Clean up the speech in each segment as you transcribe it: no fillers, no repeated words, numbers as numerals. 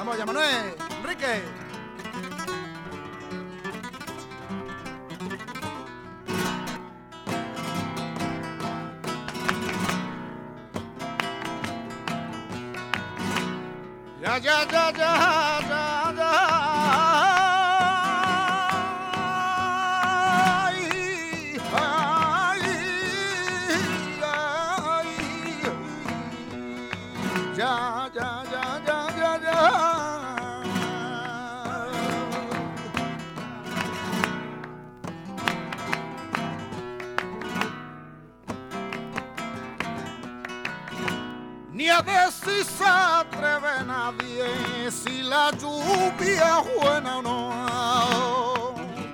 Vamos allá, Manuel, Enrique. Ya, ya, ya, ya, ya, ya. Ya, ya, ya, ya, ya, ya. Ni a decir se atreve nadie si la lluvia es buena o no.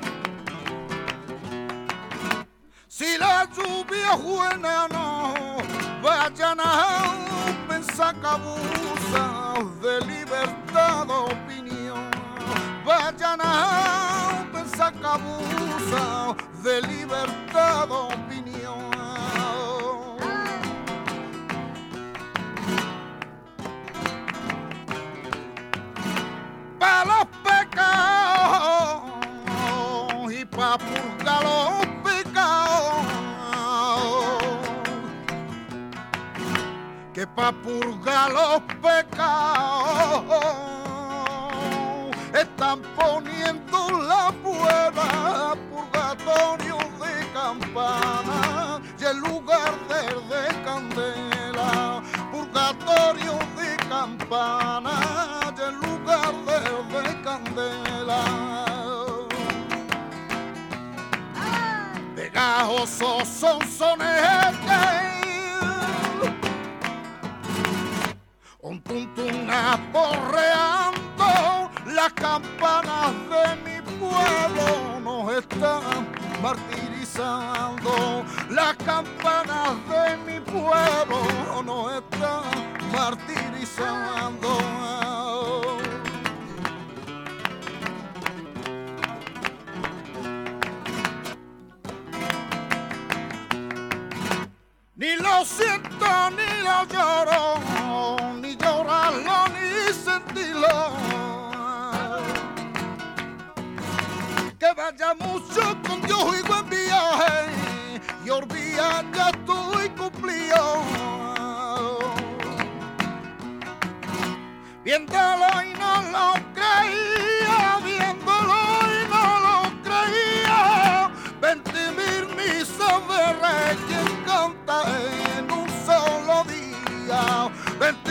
Si la lluvia es buena o no, vayan a pensar que abusa de libertad de opinión. Vayan a pensar que abusa de libertad de opinión. Para los pecados y para purgar los pecados, que para purgar los pecados están poniendo la prueba, purgatorio de campana y en lugar de candela, purgatorio de campana y en lugar de candela. Pegajosos son sonetes, un tuntún aporreando, las campanas de mi pueblo nos están martirizando. Las campanas de mi pueblo nos están martirizando. Ni lo siento ni lo lloro, ni llorarlo ni sentirlo. Que vaya mucho con Dios y buen viaje, y olvida ya estoy cumplido. Viéndolo y no lo creía, viéndolo y no lo creía. 20.000 misas de rey quien canta en un solo día.